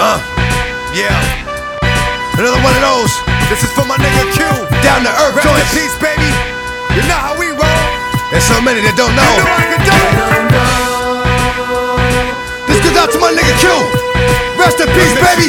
Yeah. Another one of those. This is for my nigga Q. Down to earth, joint peace, baby. You know how we roll. There's so many that don't know. You know I can do it. This goes out to my nigga Q. Rest in peace, baby.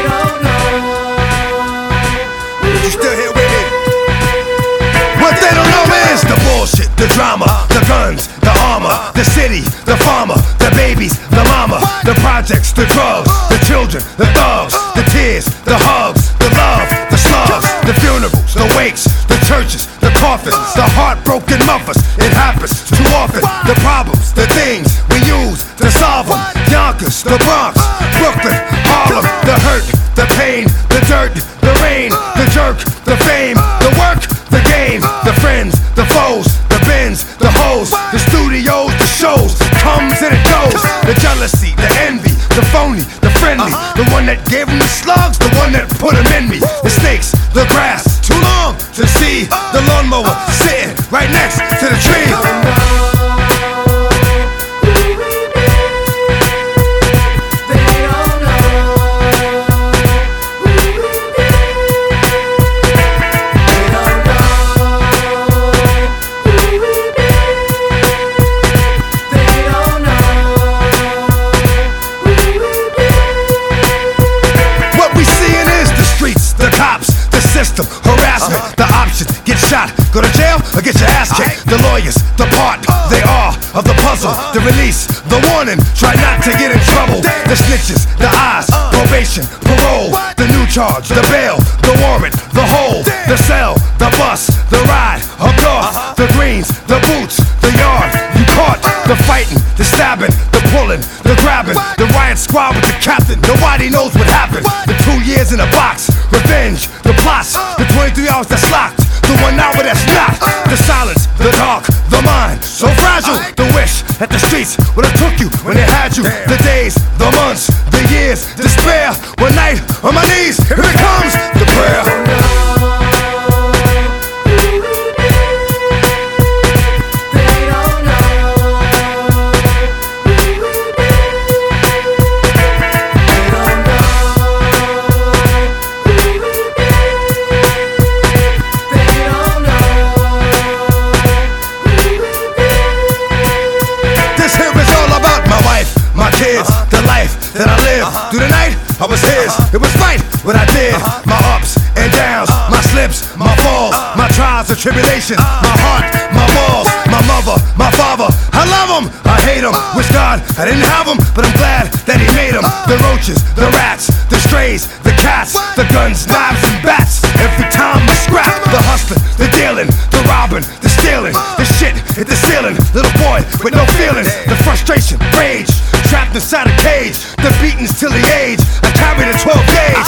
You still here with me? What they don't know is the bullshit, the drama, the guns, the armor, the city, the farmer, the babies, the mama, the projects, the drugs, the children, the thugs, the tears, the hugs, the love, the slugs, the funerals, the wakes, the churches, the coffins, the heartbroken mothers. It happens too often. The problems, the things we use to solve them. Yonkers, the Bronx, Brooklyn, Harlem, the hurt, the pain, the dirt, the rain, the jerk, the fame, the work, the game, the friends, the foes, the bins, the hoes, the studios, the shows, comes and it goes. The jealousy, the envy, the phony, the friendly, the one that gave them the slugs, the one that put them in me. The snakes, the grass, too long to see. The lawnmower sitting right next to the tree. Harassment, the options, get shot, go to jail, or get your ass kicked. The lawyers, the part, they are of the puzzle. The release, the warning, try not to get in trouble. The snitches, the eyes, probation, parole. The new charge, the bail, the warrant, the hold. The cell, the bus, the ride, up north. The greens, the boots, the yard, you caught. The fighting, the stabbing, the pulling, the grabbing. The riot squad with the captain, nobody knows what happened. The 2 years in a box, revenge, the plots, the 23 hours that's locked, the 1 hour that's not. The silence, the dark, the mind, so fragile. The wish that the streets would have took you when they had you. The days, the months, the years, despair. One night on my knees, here it comes, the prayer. The life that I lived through the night, I was his. It was right what I did. My ups and downs, my slips, my falls, my trials and tribulations, my heart, my balls, my mother, my father. I love them, I hate them. Wish God I didn't have them, but I'm glad that he made them. The roaches, the rats, the strays, the cats, the guns, knives and bats. Every time I scrap, the hustling, the dealing, the robbing, the stealing, the shit hit the ceiling. Little boy with no feelings, the frustration, rage, trapped inside a cage, the beatings till the age. I carried a 12 gauge.